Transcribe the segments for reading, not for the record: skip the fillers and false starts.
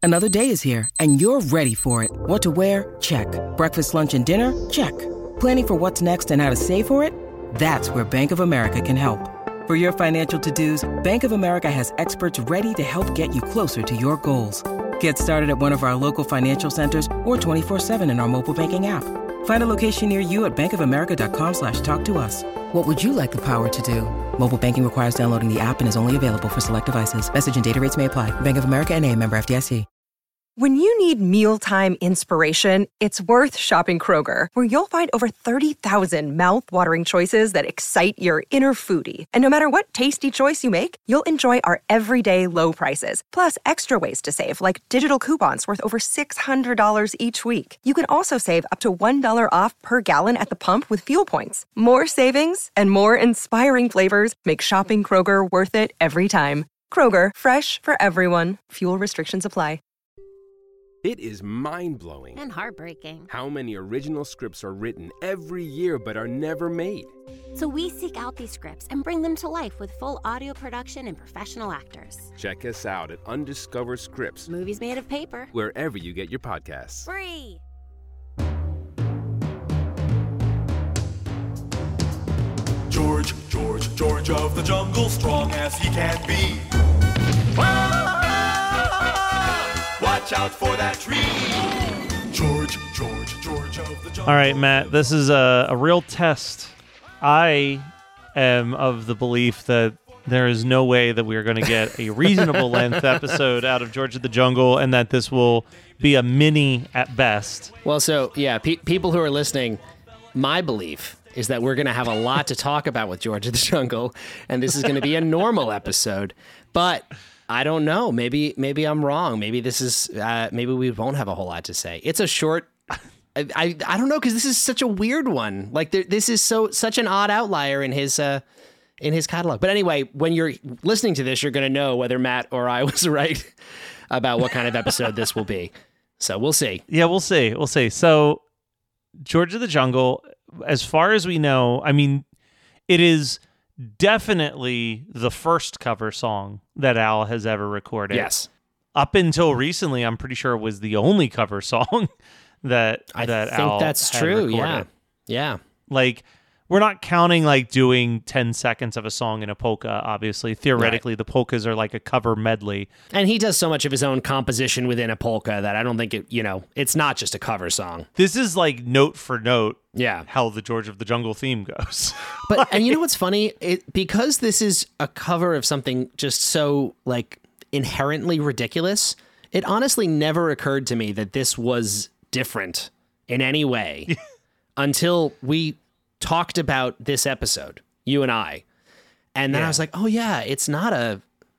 Another day is here, and you're ready for it. What to wear? Check. Breakfast, lunch, and dinner? Check. Planning for what's next and how to save for it? That's where Bank of America can help. For your financial to-dos, Bank of America has experts ready to help get you closer to your goals. Get started at one of our local financial centers or 24/7 in our mobile banking app. Find a location near you at bankofamerica.com/talktous. What would you like the power to do? Mobile banking requires downloading the app and is only available for select devices. Message and data rates may apply. Bank of America N.A., member FDIC. When you need mealtime inspiration, it's worth shopping Kroger, where you'll find over 30,000 mouth-watering choices that excite your inner foodie. And no matter what tasty choice you make, you'll enjoy our everyday low prices, plus extra ways to save, like digital coupons worth over $600 each week. You can also save up to $1 off per gallon at the pump with fuel points. More savings and more inspiring flavors make shopping Kroger worth it every time. Kroger, fresh for everyone. Fuel restrictions apply. It is mind-blowing and heartbreaking how many original scripts are written every year but are never made. So we seek out these scripts and bring them to life with full audio production and professional actors. Check us out at Undiscovered Scripts, Movies made of paper, wherever you get your podcasts. Free! George of the jungle, strong as he can be. Watch out for that tree. George of the jungle. All right, Matt, this is a real test. I am of the belief that there is no way that we are going to get a reasonable length episode out of George of the Jungle, and that this will be a mini at best. Well, so, yeah, people who are listening, my belief is that we're going to have a lot to talk about with George of the Jungle, and this is going to be a normal episode. But I don't know. Maybe I'm wrong. Maybe this is maybe we won't have a whole lot to say. It's a short. I don't know, because this is such a weird one. Like this is such an odd outlier in his catalog. But anyway, when you're listening to this, you're going to know whether Matt or I was right about what kind of episode this will be. So we'll see. Yeah, we'll see. We'll see. So George of the Jungle, as far as we know, I mean, it is definitely the first cover song that Al has ever recorded. Yes. Up until recently, I'm pretty sure it was the only cover song that I think Al that's had true. recorded. Yeah. Like, we're not counting like doing 10 seconds of a song in a polka, obviously. Theoretically, Right. the polkas are like a cover medley. And he does so much of his own composition within a polka that I don't think it's not just a cover song. This is like note for note Yeah. how the George of the Jungle theme goes. But and you know what's funny? Because this is a cover of something just so like inherently ridiculous, it honestly never occurred to me that this was different in any way until we talked about this episode, you and I. And then I was like, oh yeah, it's not a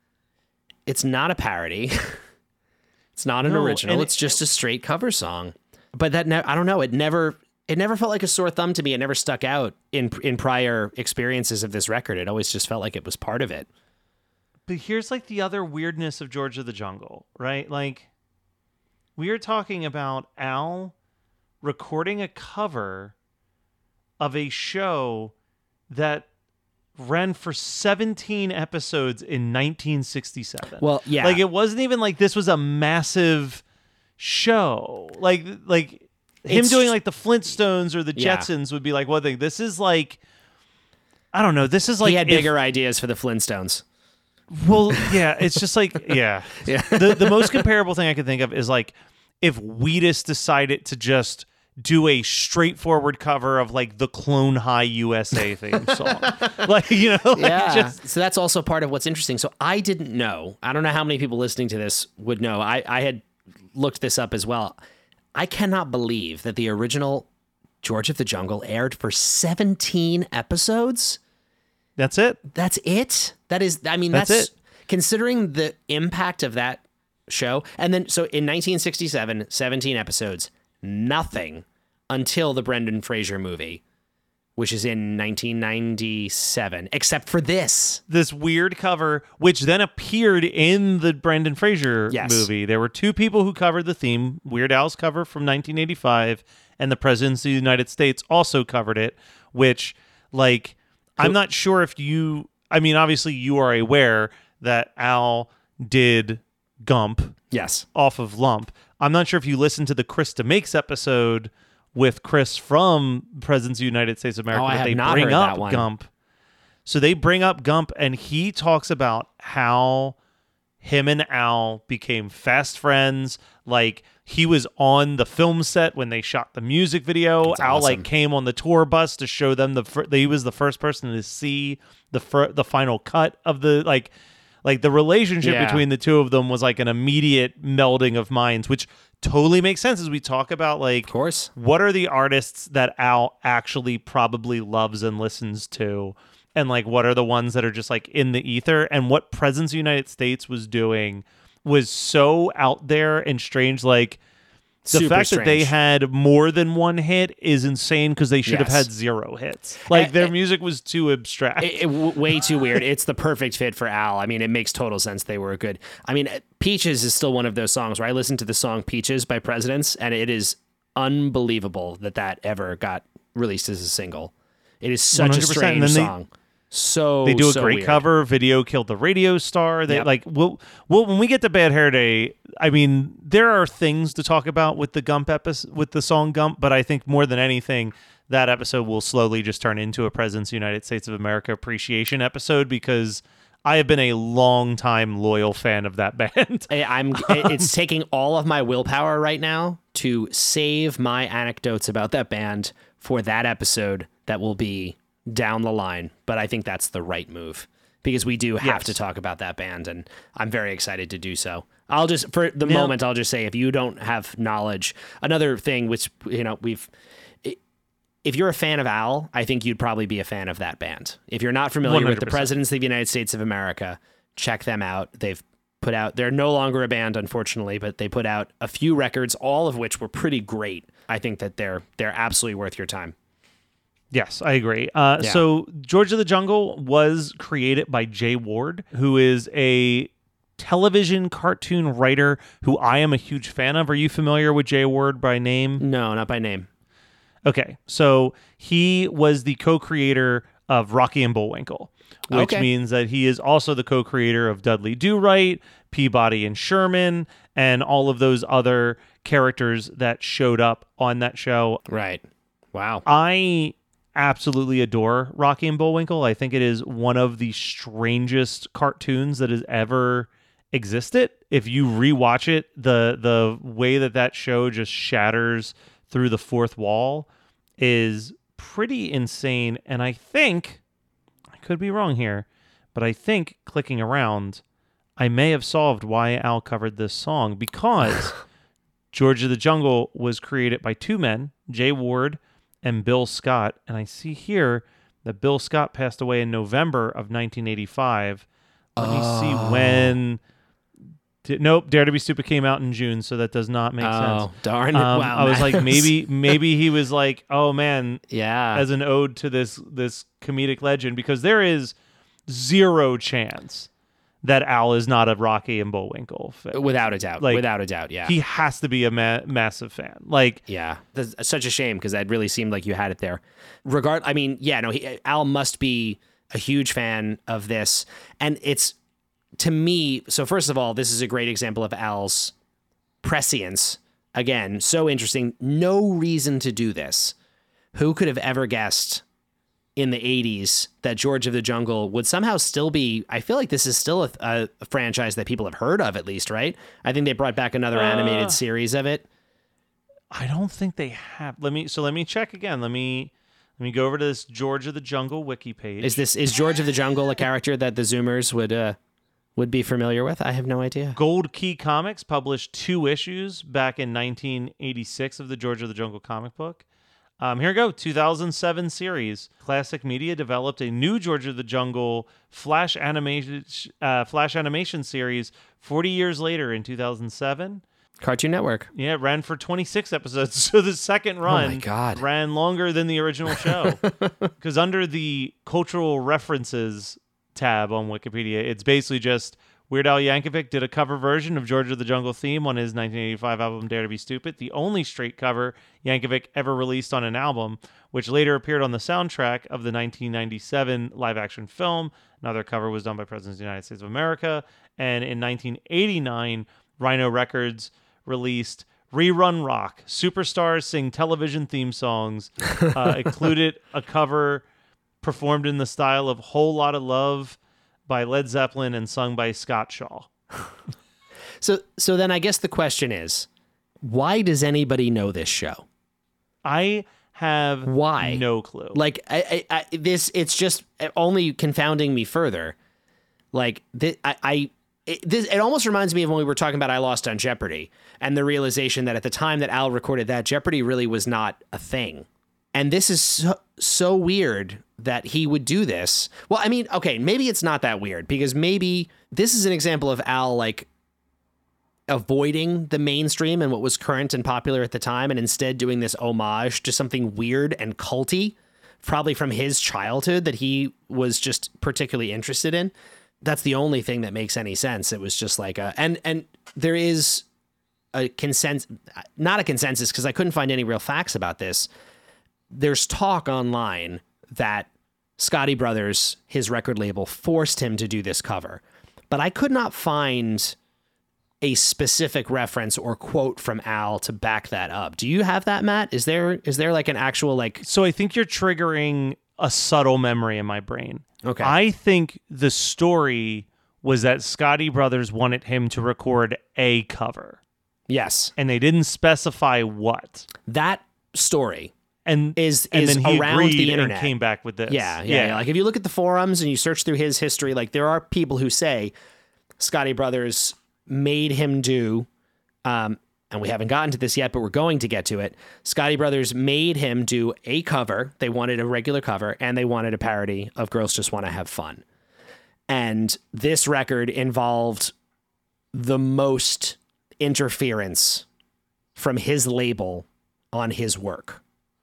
parody. It's not an original. It's just a straight cover song. But that I don't know, it never felt like a sore thumb to me. It never stuck out in prior experiences of this record. It always just felt like it was part of it. But here's like the other weirdness of George of the Jungle, right? Like, we are talking about Al recording a cover of a show that ran for 17 episodes in 1967. Well, yeah. Like, it wasn't even like this was a massive show. Like him doing like the Flintstones or the Jetsons would be like one thing. This is like, I don't know. This is like, he had bigger ideas for the Flintstones. Well, yeah, it's just like, yeah. The most comparable thing I can think of is like if Wheatus decided to just do a straightforward cover of like the Clone High USA theme song. Like, So that's also part of what's interesting. So I didn't know. I don't know how many people listening to this would know. I had looked this up as well. I cannot believe that the original George of the Jungle aired for 17 episodes. That's it. That's it. That is, I mean, that's it. Considering the impact of that show. And then, so in 1967, 17 episodes, nothing until the Brendan Fraser movie, which is in 1997, except for this weird cover, which then appeared in the Brendan Fraser movie. There were two people who covered the theme. Weird Al's cover from 1985, and the President of the United States also covered it, which, like, I'm not sure if you... I mean, obviously you are aware that Al did Gump Yes. off of Lump. I'm not sure if you listened to the Chris DeMakes episode with Chris from Presidents of the United States of America, I but have they not bring heard up that one. Gump. So they bring up Gump, and he talks about how him and Al became fast friends. Like, he was on the film set when they shot the music video. That's Al awesome. came on the tour bus to show them he was the first person to see the final cut of the like the relationship Yeah. between the two of them was like an immediate melding of minds, which totally makes sense as we talk about Of course. what are the artists that Al actually probably loves and listens to, and like what are the ones that are just like in the ether. And what Presidents of the United States was doing was so out there and strange. Like, the Super fact that they strange. had more than one hit is insane, because they should have Yes. had 0 hits. Like, their music was too abstract. Way too weird. It's the perfect fit for Al. I mean, it makes total sense they were good. I mean, Peaches is still one of those songs where I listened to the song Peaches by Presidents, and it is unbelievable that ever got released as a single. It is such 100%, a and strange then song. They do a so great weird. cover. Video Killed the Radio Star. They Yep. when we get to Bad Hair Day, I mean, there are things to talk about with the Gump episode, with the song Gump, but I think more than anything, that episode will slowly just turn into a Presidents of the United States of America appreciation episode, because I have been a long time loyal fan of that band. It's taking all of my willpower right now to save my anecdotes about that band for that episode that will be down the line, but I think that's the right move, because we do have Yes. to talk about that band, and I'm very excited to do so. I'll just, for the moment, I'll just say, if you don't have knowledge, another thing which, if you're a fan of Al, I think you'd probably be a fan of that band. If you're not familiar with the 100%. Presidents of the United States of America, check them out. They're no longer a band, unfortunately, but they put out a few records, all of which were pretty great. I think that they're absolutely worth your time. Yes, I agree. So George of the Jungle was created by Jay Ward, who is a television cartoon writer who I am a huge fan of. Are you familiar with Jay Ward by name? No, not by name. Okay, so he was the co-creator of Rocky and Bullwinkle, which Okay. means that he is also the co-creator of Dudley Do-Right, Peabody and Sherman, and all of those other characters that showed up on that show. Right. Wow. I absolutely adore Rocky and Bullwinkle. I think it is one of the strangest cartoons that has ever existed. If you rewatch it, the way that show just shatters through the fourth wall is pretty insane. And I think, I could be wrong here, but I think clicking around, I may have solved why Al covered this song, because George of the Jungle was created by two men, Jay Ward and Bill Scott. And I see here that Bill Scott passed away in November of 1985. Let me see when. Nope, Dare to Be Stupid came out in June, so that does not make sense. Oh, darn. Wow, Wow, I was man. like, maybe he was like, oh man, Yeah. as an ode to this comedic legend, because there is zero chance that Al is not a Rocky and Bullwinkle fan. Without a doubt. Like, Without a doubt, yeah. He has to be a massive fan. Like, Yeah, that's such a shame, because that really seemed like you had it there. Al must be a huge fan of this, and it's, to me, so first of all, this is a great example of Al's prescience. Again, so interesting. No reason to do this. Who could have ever guessed in the 80s that George of the Jungle would somehow still be, I feel like this is still a franchise that people have heard of, at least, right? I think they brought back another animated series of it. I don't think they have. Let me check again. Let me go over to this George of the Jungle wiki page. Is George of the Jungle a character that the Zoomers would be familiar with? I have no idea. Gold Key Comics published 2 issues back in 1986 of the George of the Jungle comic book. Here we go. 2007 series. Classic Media developed a new George of the Jungle Flash animation series 40 years later in 2007. Cartoon Network. Yeah, it ran for 26 episodes. So the second run my God. ran longer than the original show. Because under the cultural references tab on Wikipedia, it's basically just Weird Al Yankovic did a cover version of George of the Jungle theme on his 1985 album Dare to Be Stupid, the only straight cover Yankovic ever released on an album, which later appeared on the soundtrack of the 1997 live-action film. Another cover was done by Presidents of the United States of America. And in 1989, Rhino Records released Rerun Rock. Superstars sing television theme songs. Included a cover performed in the style of Whole Lotta Love by Led Zeppelin and sung by Scott Shaw. So then I guess the question is, why does anybody know this show? I have no clue. Like it's just only confounding me further. Like it almost reminds me of when we were talking about I Lost on Jeopardy and the realization that at the time that Al recorded that, Jeopardy really was not a thing. And this is so weird that he would do this. Well, I mean, okay, maybe it's not that weird because maybe this is an example of Al like avoiding the mainstream and what was current and popular at the time and instead doing this homage to something weird and culty, probably from his childhood that he was just particularly interested in. That's the only thing that makes any sense. It was just like and there is a consensus, not a consensus because I couldn't find any real facts about this. There's talk online that Scotti Brothers, his record label, forced him to do this cover. But I could not find a specific reference or quote from Al to back that up. Do you have that, Matt? Is there like an actual like... So I think you're triggering a subtle memory in my brain. Okay. I think the story was that Scotti Brothers wanted him to record a cover. Yes. And they didn't specify what. That story... is then he around the internet. And came back with this. Yeah. Like if you look at the forums and you search through his history, like there are people who say Scotti Brothers made him do, and we haven't gotten to this yet, but we're going to get to it. Scotti Brothers made him do a cover. They wanted a regular cover and they wanted a parody of Girls Just Want to Have Fun. And this record involved the most interference from his label on his work,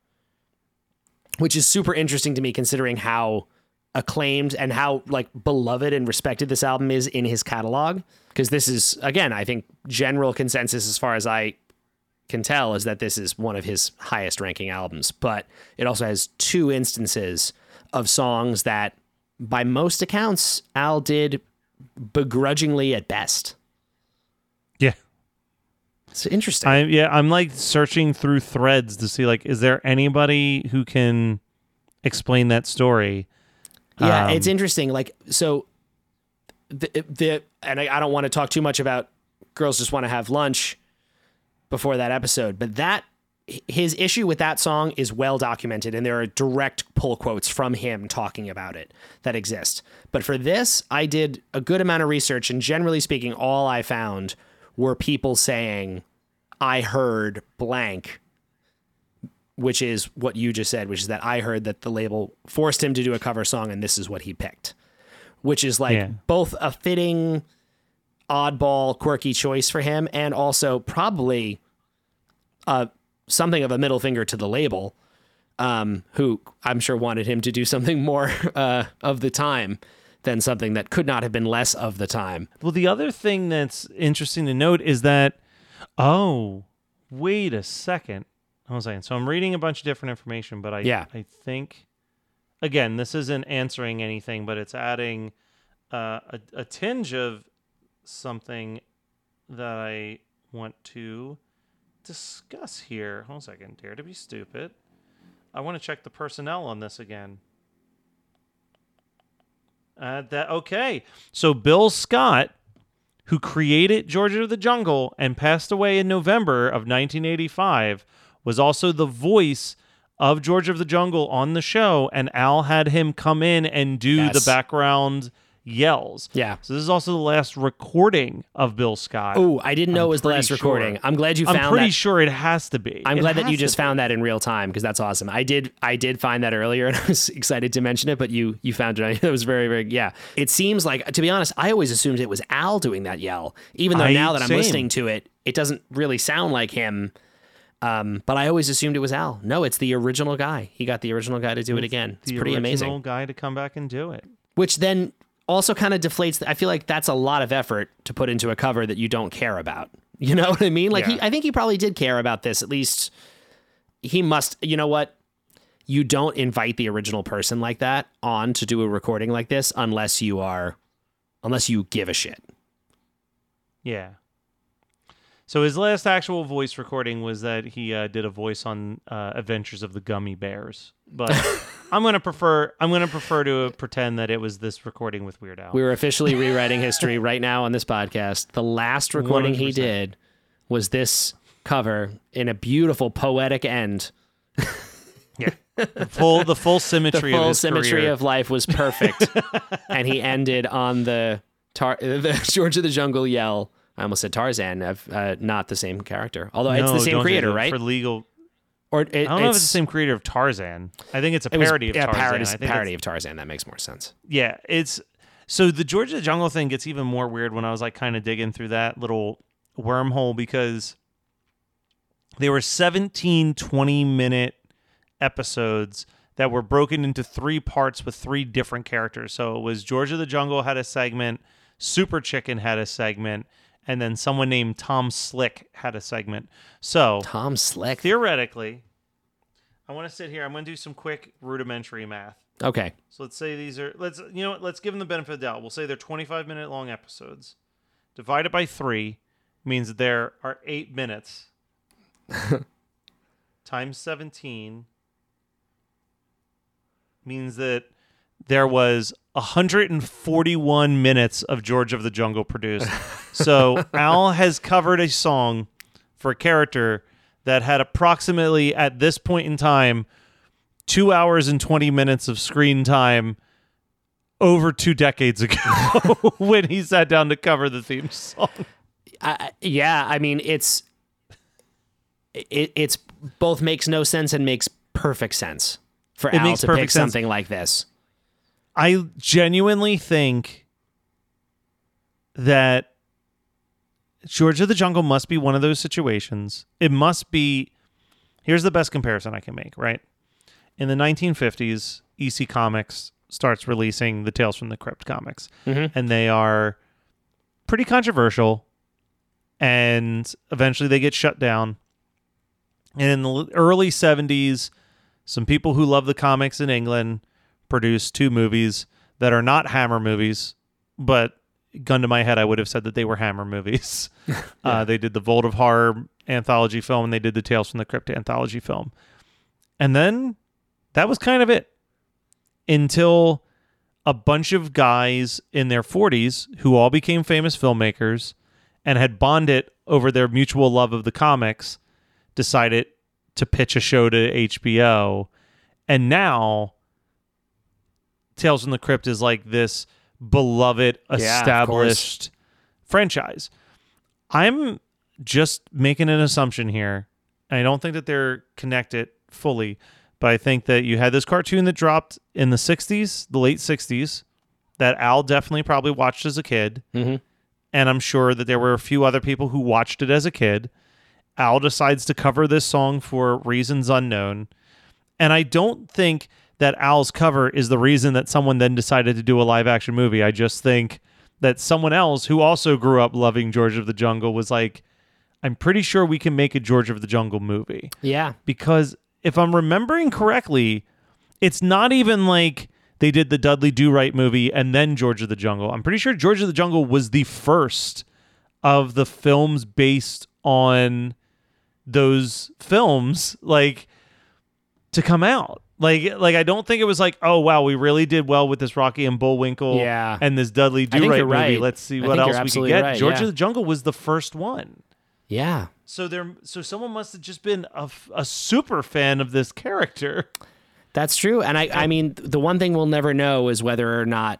which is super interesting to me considering how acclaimed and how like beloved and respected this album is in his catalog. Because this is, again, I think general consensus as far as I can tell is that this is one of his highest ranking albums. But it also has two instances of songs that by most accounts, Al did begrudgingly at best. Yeah. It's interesting. I'm like searching through threads to see like, is there anybody who can explain that story? Yeah, it's interesting. Like, so and I don't want to talk too much about Girls Just Want to Have Lunch before that episode, but his issue with that song is well documented, and there are direct pull quotes from him talking about it that exist. But for this, I did a good amount of research, and generally speaking, all I found were people saying, I heard blank, which is what you just said, which is that I heard that the label forced him to do a cover song and this is what he picked, which is like both a fitting, oddball, quirky choice for him and also probably something of a middle finger to the label, who I'm sure wanted him to do something more of the time than something that could not have been less of the time. Well, the other thing that's interesting to note is that, wait a second. I was saying, so I'm reading a bunch of different information, but I think, again, this isn't answering anything, but it's adding a tinge of something that I want to discuss here. Hold on a second. Dare to Be Stupid. I want to check the personnel on this again. Okay. So Bill Scott, who created George of the Jungle and passed away in November of 1985, was also the voice of George of the Jungle on the show, and Al had him come in and do the background yells. Yeah. So this is also the last recording of Bill Scott. Oh, I didn't know it was the last recording. I'm glad you found that. I'm pretty sure it has to be. I'm glad that you just found that in real time because that's awesome. I did find that earlier and I was excited to mention it, but you found it. It was very, very, yeah. It seems like, to be honest, I always assumed it was Al doing that yell, even though now that I'm listening to it, it doesn't really sound like him. But I always assumed it was Al. No, it's the original guy. He got the original guy to do it again. It's pretty amazing. The original guy to come back and do it. Which then also kind of deflates. I feel like that's a lot of effort to put into a cover that you don't care about. You know what I mean? Like, I think he probably did care about this. At least he must. You know what? You don't invite the original person like that on to do a recording like this unless you give a shit. Yeah. So his last actual voice recording was that he did a voice on Adventures of the Gummy Bears. But I'm gonna prefer to pretend that it was this recording with Weird Al. We're officially rewriting history right now on this podcast. The last recording 100%. He did was this cover in a beautiful poetic end. Yeah, the full symmetry. The full of his symmetry career. of life was perfect, and he ended on the George of the Jungle yell. I almost said Tarzan, not the same character. Although it's the same creator, right? For legal. Or I don't know if it's the same creator of Tarzan. I think it's a parody of Tarzan. Parody of Tarzan. That makes more sense. Yeah, so the George of the Jungle thing gets even more weird when I was like kind of digging through that little wormhole, because there were 17 20-minute episodes that were broken into 3 parts with 3 different characters. So it was George of the Jungle had a segment, Super Chicken had a segment, and then someone named Tom Slick had a segment. So Tom Slick. Theoretically, I want to sit here. I'm going to do some quick rudimentary math. Okay. So let's say let's give them the benefit of the doubt. We'll say they're 25-minute long episodes. Divided by 3 means that there are 8 minutes. Times 17 means that there was 141 minutes of George of the Jungle produced. So Al has covered a song for a character that had approximately, at this point in time, 2 hours and 20 minutes of screen time over 2 decades ago when he sat down to cover the theme song. Yeah, I mean, it's both makes no sense and makes perfect sense for Al to pick something like this. I genuinely think that George of the Jungle must be one of those situations. It must be. Here's the best comparison I can make, right? In the 1950s, EC Comics starts releasing the Tales from the Crypt comics, and they are pretty controversial, and eventually they get shut down. And in the early 70s, some people who love the comics in England produced 2 movies that are not Hammer movies, but gun to my head, I would have said that they were Hammer movies. They did the Vault of Horror anthology film, and they did the Tales from the Crypt anthology film. And then that was kind of it until a bunch of guys in their 40s who all became famous filmmakers and had bonded over their mutual love of the comics decided to pitch a show to HBO. And now Tales from the Crypt is like this beloved, established franchise. I'm just making an assumption here. I don't think that they're connected fully, but I think that you had this cartoon that dropped in the 60s, the late 60s, that Al definitely probably watched as a kid. And I'm sure that there were a few other people who watched it as a kid. Al decides to cover this song for reasons unknown. And I don't think that Al's cover is the reason that someone then decided to do a live action movie. I just think that someone else who also grew up loving George of the Jungle was like, I'm pretty sure we can make a George of the Jungle movie. Yeah. Because if I'm remembering correctly, it's not even like they did the Dudley Do-Right movie and then George of the Jungle. I'm pretty sure George of the Jungle was the first of the films based on those films, like, to come out. Like I don't think it was like, oh wow, we really did well with this Rocky and Bullwinkle and this Dudley Do-Right movie. Right. Let's see what else we can get. Right, George of the Jungle was the first one. Yeah. So someone must have just been a super fan of this character. That's true. And I mean, the one thing we'll never know is whether or not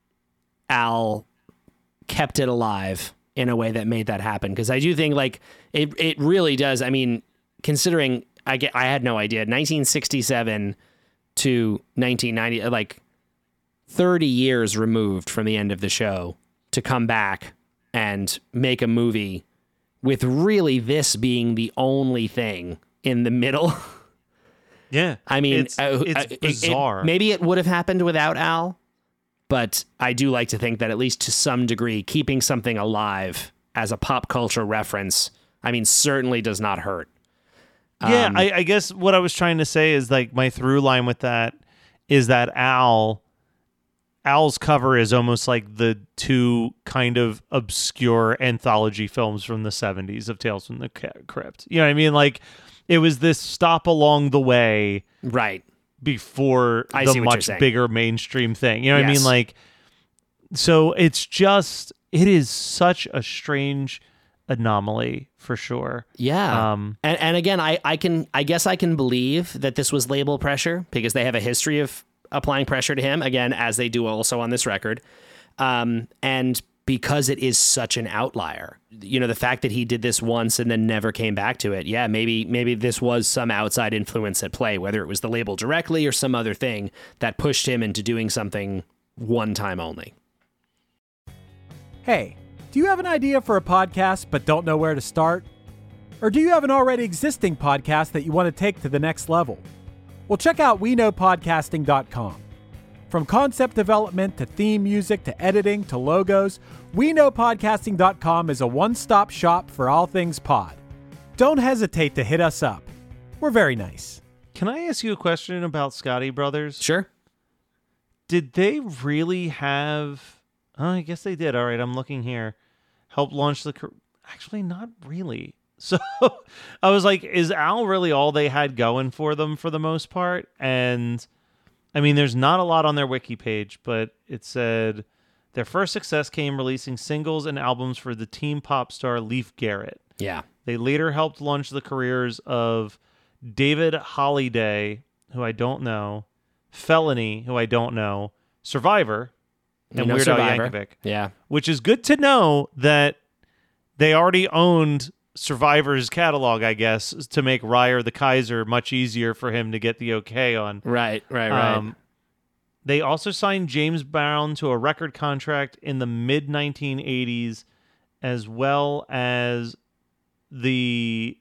Al kept it alive in a way that made that happen. Because I do think like it really does. I mean, considering I had no idea, 1967 to 1990, like 30 years removed from the end of the show, to come back and make a movie with really this being the only thing in the middle. Yeah. I mean, it's bizarre. Maybe it would have happened without Al, But I do like to think that at least to some degree, keeping something alive as a pop culture reference, I mean, certainly does not hurt. Yeah, I guess what I was trying to say is like my through line with that is that Al's cover is almost like the two kind of obscure anthology films from the 70s of Tales from the Crypt. You know what I mean? Like it was this stop along the way. Right. Before the much bigger mainstream thing. You know what I mean? Like, so it is such a strange anomaly for sure. Yeah. And again, I guess I can believe that this was label pressure because they have a history of applying pressure to him, again, as they do also on this record. And because it is such an outlier, you know, the fact that he did this once and then never came back to it. Yeah, maybe this was some outside influence at play, whether it was the label directly or some other thing that pushed him into doing something one time only. Hey, do you have an idea for a podcast but don't know where to start? Or do you have an already existing podcast that you want to take to the next level? Well, check out WeKnowPodcasting.com. From concept development to theme music to editing to logos, WeKnowPodcasting.com is a one-stop shop for all things pod. Don't hesitate to hit us up. We're very nice. Can I ask you a question about Scotti Brothers? Sure. Did they really have... Oh, I guess they did. All right, I'm looking here. Help launch the... Actually, not really. So I was like, is Al really all they had going for them for the most part? And... I mean, there's not a lot on their wiki page, but it said their first success came releasing singles and albums for the teen pop star Leif Garrett. Yeah. They later helped launch the careers of David Holiday, who I don't know, Felony, who I don't know, Survivor, and Weird Al Yankovic. Yeah. Which is good to know that they already owned Survivor's catalog, I guess, to make Ryer the Kaiser much easier for him to get the okay on. Right. They also signed James Brown to a record contract in the mid-1980s, as well as the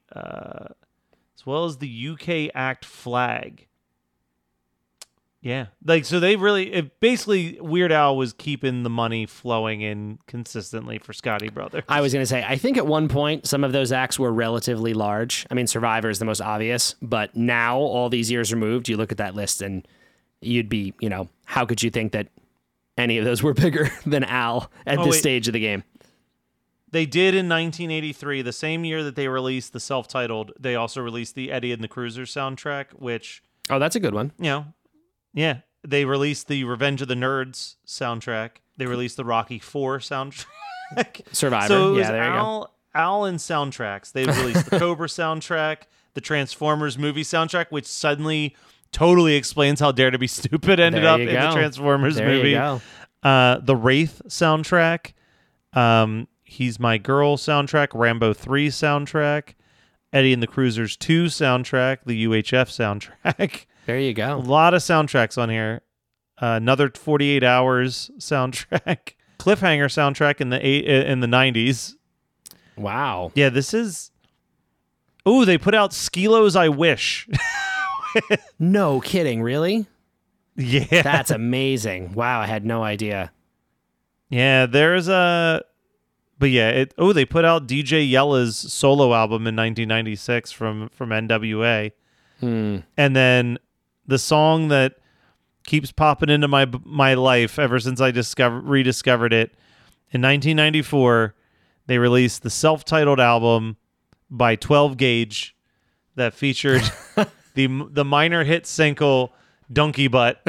UK act Flag. Yeah, like so they really basically Weird Al was keeping the money flowing in consistently for Scotti Brothers. I was going to say, I think at one point some of those acts were relatively large. I mean, Survivor is the most obvious, but now all these years removed, you look at that list and you'd be, you know, how could you think that any of those were bigger than Al at this stage of the game? They did in 1983, the same year that they released the self-titled. They also released the Eddie and the Cruiser soundtrack, which that's a good one. You know. Yeah, they released the Revenge of the Nerds soundtrack. They released the Rocky IV soundtrack. Survivor. So it was there you go. Al and soundtracks. They released the Cobra soundtrack, the Transformers movie soundtrack, which suddenly totally explains how Dare to Be Stupid ended up in the Transformers movie. The Wraith soundtrack, He's My Girl soundtrack, Rambo 3 soundtrack, Eddie and the Cruisers 2 soundtrack, the UHF soundtrack. There you go. A lot of soundtracks on here. Another 48 Hours soundtrack. Cliffhanger soundtrack in the 90s. Wow. Yeah, this is... Oh, they put out Skilo's I Wish. No kidding, really? Yeah. That's amazing. Wow, I had no idea. Yeah, there's a... But yeah, they put out DJ Yella's solo album in 1996 from NWA. And then... The song that keeps popping into my life ever since I rediscovered it. In 1994, they released the self-titled album by 12 Gauge that featured the minor hit single Donkey Butt,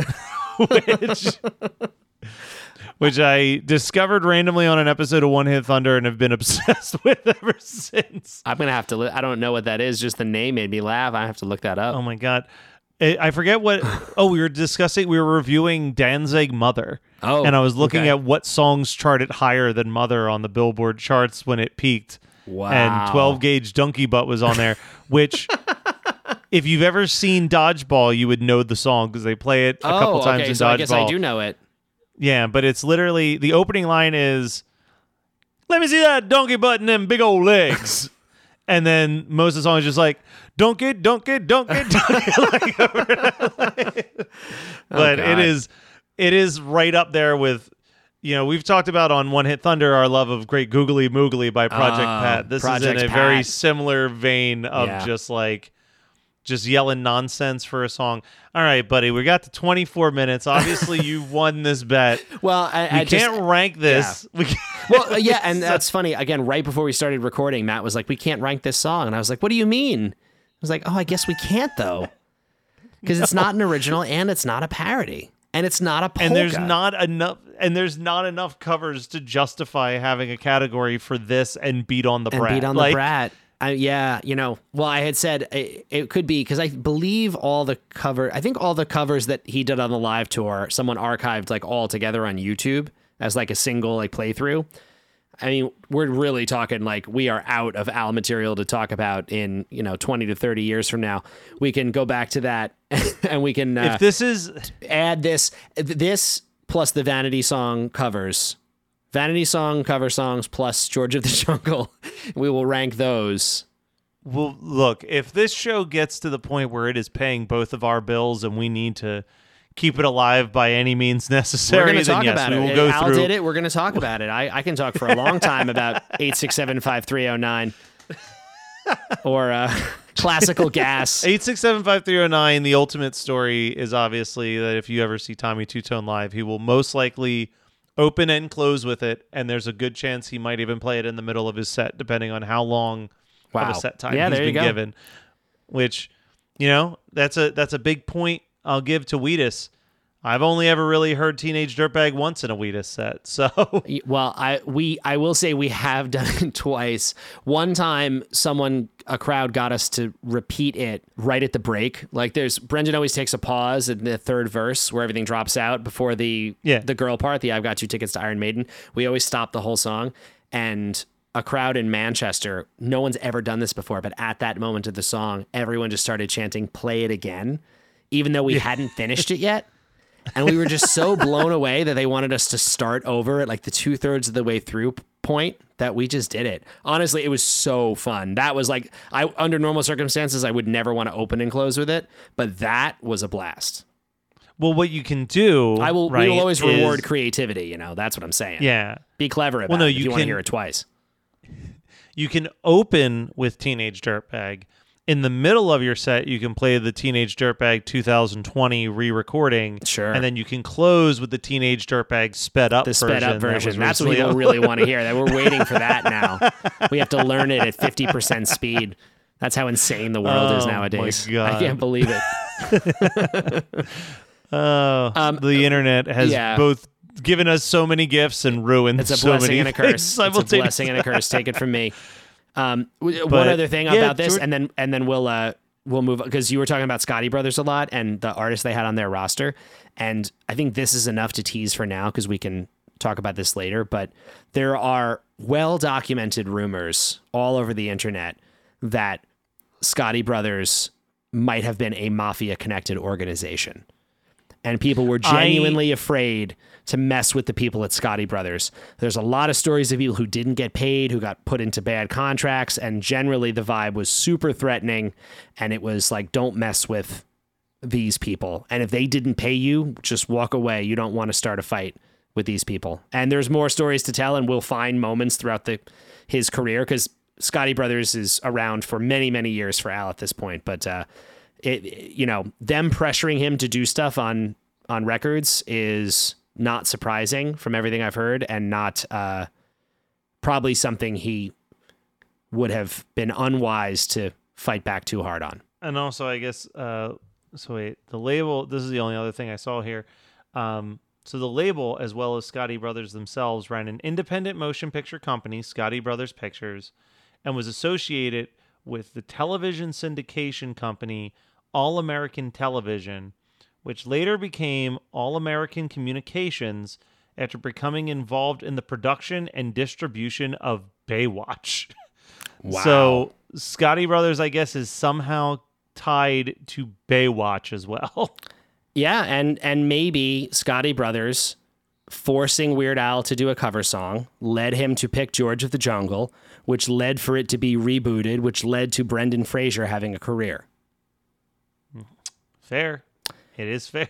which I discovered randomly on an episode of One Hit Thunder and have been obsessed with ever since. I'm going to have to... I don't know what that is. Just the name made me laugh. I have to look that up. Oh, my God. I forget what... we were reviewing Danzig Mother. Oh, and I was looking at what songs charted higher than Mother on the Billboard charts when it peaked. Wow. And 12 Gauge Donkey Butt was on there, which... If you've ever seen Dodgeball, you would know the song because they play it a couple times in Dodgeball. I guess I do know it. Yeah, but it's literally... The opening line is, "Let me see that donkey butt and them big old legs." And then most of the song is just like, donkey, donkey, donkey, donkey. But it it is right up there with, we've talked about on One Hit Thunder our love of Great Googly Moogly by Project Pat. This is in a very similar vein of just yelling nonsense for a song. All right, buddy, we got to 24 minutes. Obviously, you won this bet. Well, I can't rank this. Yeah. And that's funny. Again, right before we started recording, Matt was like, we can't rank this song. And I was like, what do you mean? I was like, oh, I guess we can't, though. Because it's not an original and it's not a parody. And it's not a polka. And there's not enough covers to justify having a category for this and Beat on the Brat. Beat on the Brat. I had said it could be because I believe all the covers that he did on the live tour, someone archived like all together on YouTube as like a single like playthrough. I mean, we're really talking like we are out of Al material to talk about in 20 to 30 years from now. We can go back to that and we can if this is add this plus the Vanity Song cover songs plus George of the Jungle. We will rank those. Well, look, if this show gets to the point where it is paying both of our bills and we need to keep it alive by any means necessary, then yes, we will go through. Al did it. We're going to talk about it. I can talk for a long time about 867-5309 or Classical Gas. 867-5309. The ultimate story is obviously that if you ever see Tommy Two-Tone live, he will most likely open and close with it, and there's a good chance he might even play it in the middle of his set, depending on how long of a set time he's been given. Which, that's a big point I'll give to Wheatus. I've only ever really heard Teenage Dirtbag once in a Wheatus set. So, well, I will say we have done it twice. One time, a crowd got us to repeat it right at the break. Like Brendan always takes a pause in the third verse where everything drops out before the girl part, the I've Got 2 Tickets to Iron Maiden. We always stop the whole song, and a crowd in Manchester, no one's ever done this before, but at that moment of the song, everyone just started chanting, "Play it again," even though we hadn't finished it yet. And we were just so blown away that they wanted us to start over at like the 2/3 of the way through point that we just did it. Honestly, it was so fun. That was like, under normal circumstances, I would never want to open and close with it, but that was a blast. Well, what you can do, we will always reward creativity. That's what I'm saying. Yeah, be clever about it if you want to hear it twice. You can open with Teenage Dirtbag. In the middle of your set, you can play the Teenage Dirtbag 2020 re-recording. Sure. And then you can close with the Teenage Dirtbag sped up version. The sped up version. That's what people really want to hear. That we're waiting for that now. We have to learn it at 50% speed. That's how insane the world is nowadays. My God. I can't believe it. The internet has both given us so many gifts and ruined so many things. It's a blessing and a curse. It's a blessing and a curse. Take it from me. One other thing about this, and then we'll move, because you were talking about Scotti Brothers a lot and the artists they had on their roster, and I think this is enough to tease for now because we can talk about this later. But there are well-documented rumors all over the internet that Scotti Brothers might have been a mafia-connected organization, and people were genuinely afraid to mess with the people at Scotti Brothers. There's a lot of stories of people who didn't get paid, who got put into bad contracts, and generally the vibe was super threatening, and it was like, don't mess with these people. And if they didn't pay you, just walk away. You don't want to start a fight with these people. And there's more stories to tell, and we'll find moments throughout his career, because Scotti Brothers is around for many, many years for Al at this point. But them pressuring him to do stuff on records is not surprising from everything I've heard, and not probably something he would have been unwise to fight back too hard on. And also, I guess, the label, this is the only other thing I saw here. So the label, as well as Scotti Brothers themselves, ran an independent motion picture company, Scotti Brothers Pictures, and was associated with the television syndication company All American Television, which later became All American Communications after becoming involved in the production and distribution of Baywatch. Wow. So Scotti Brothers, I guess, is somehow tied to Baywatch as well. Yeah, and maybe Scotti Brothers forcing Weird Al to do a cover song led him to pick George of the Jungle, which led for it to be rebooted, which led to Brendan Fraser having a career. Fair. It is fair.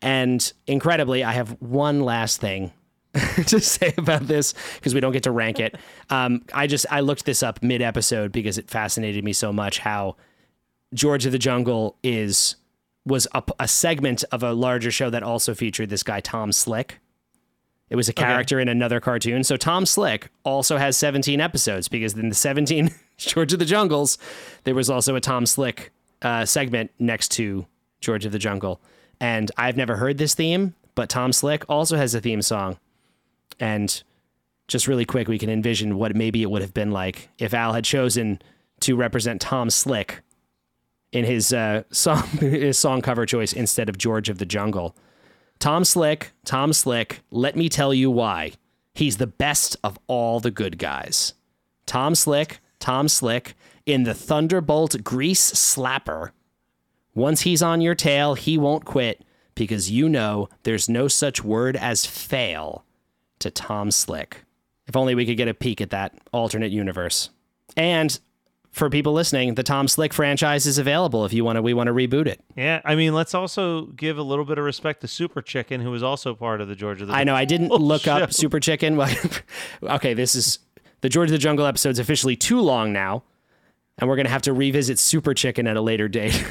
And incredibly, I have one last thing to say about this because we don't get to rank it. I looked this up mid-episode because it fascinated me so much how George of the Jungle was a segment of a larger show that also featured this guy, Tom Slick. It was a character in another cartoon. So Tom Slick also has 17 episodes because in the 17 George of the Jungles, there was also a Tom Slick segment next to George of the Jungle. And I've never heard this theme, but Tom Slick also has a theme song. And just really quick, we can envision what maybe it would have been like if Al had chosen to represent Tom Slick in his song cover choice instead of George of the Jungle. Tom Slick, let me tell you why. He's the best of all the good guys. Tom Slick, in the Thunderbolt Grease Slapper. Once he's on your tail, he won't quit because you know there's no such word as fail to Tom Slick. If only we could get a peek at that alternate universe. And for people listening, the Tom Slick franchise is available if we want to reboot it. Yeah, I mean, let's also give a little bit of respect to Super Chicken, who was also part of the George of the Jungle. I know, I didn't look up Super Chicken. Okay, this is the George of the Jungle episode's officially too long now, and we're going to have to revisit Super Chicken at a later date.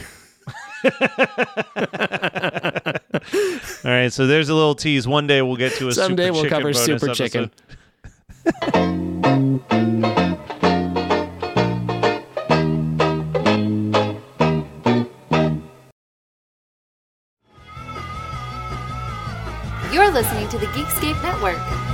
All right, so there's a little tease. One day we'll get to a Someday Super we'll Chicken cover bonus Super episode. Chicken. You're listening to the Geekscape Network.